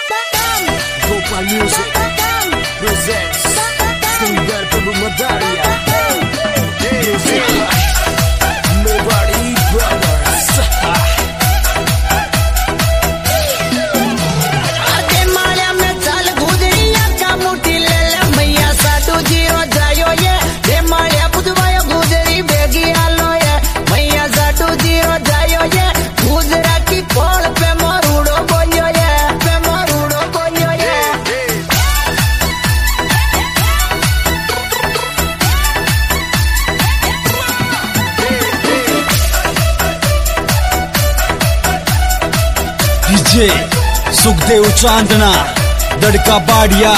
Gopal Music presents Singer Prabhu Madaria. Music Nobody Brothers. आते माया में चाल गुजरिया का मुठी ले ले मैया साधु जीरो जायो ये दे माया बुधवायो गुजरी बेगी आलो ये मैया साधु जीरो जायो ये गुजरा की पोल पे मोरूड़ो बोलियो ये पे मोरूड़ो बोलियो ये डीजे सुखदेव चांदना दड़का बाड़िया।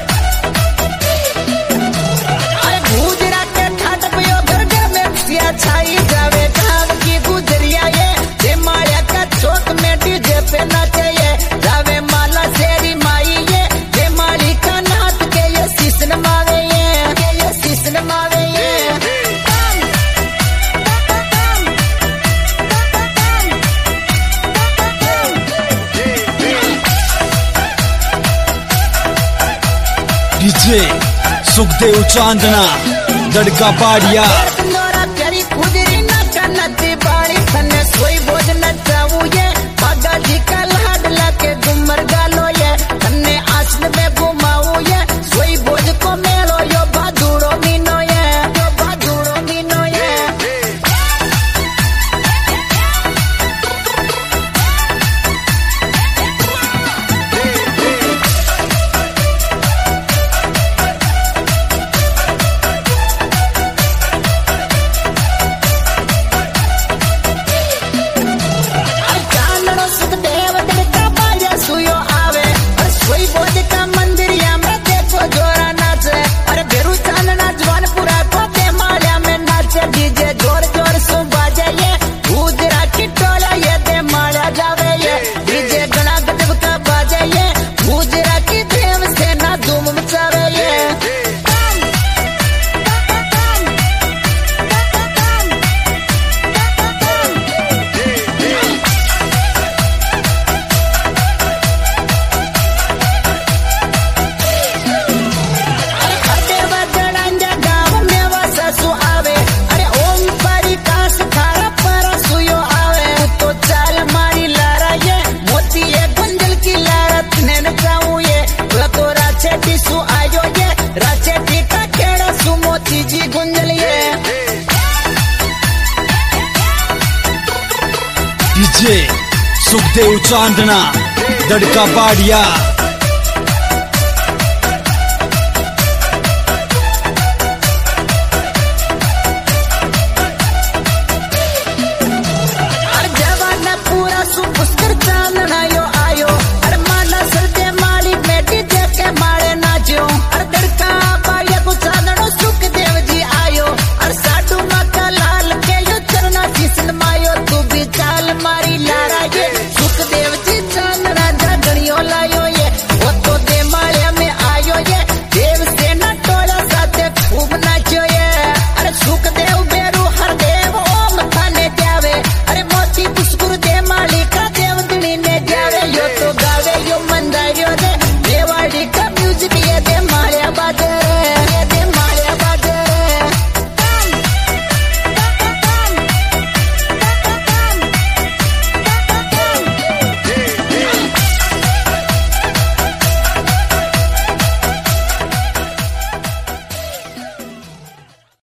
अरे गुजरा के ठाट पियो घर घर में सिया छाई जावे गाँव की गुजरिया ये दे माया का चौक में डीजे पे नाचे ये जावे माला शेरी माई ये दे माली का नाथ के ये शीशन मावे ये के ये शीशन मावे ये डीजे सुखदेव चांदना दड़का बाड़िया। नोरा प्यारी गुजरी नाचा नची बाड़ी खन्ने सोई बोझ नचाऊ ये बागा जी का लाडला के गुमर गालो ये खन्ने आसन में घुमाऊ ये सोई बोझ को मेलो यो भादुड़ो मीनो ये यो भादुड़ो मीनो ये चांदनो सुखदेव दड़का बाजा सुयो आवे और सोई बोझ का मंदिरिया में देखो जोरा नाचे अरे बेरू चांदना जवानपुरा को दे मालिया में नाचे डीजे जोर जोर सु बाजे ये गुजरा की टोला ये दे मालिया जावे ये डीजे गणा गजब का बाजे ये गुजरा की देव सेना धूम मचावे ये अरे बदड़ंजा गाँव में वसा सु आवे अरे ओम परी कास थारा पर सुयो आवे तो चाल मारी लारा ये मोती ये गुंजल की लारा तने न जाऊं ये तो राचेटी सु आयो ये राचेटी का खेड़ा सु मोती जी गुंजल ये डीजे सुखदेव चांदना दड़का बाड़िया।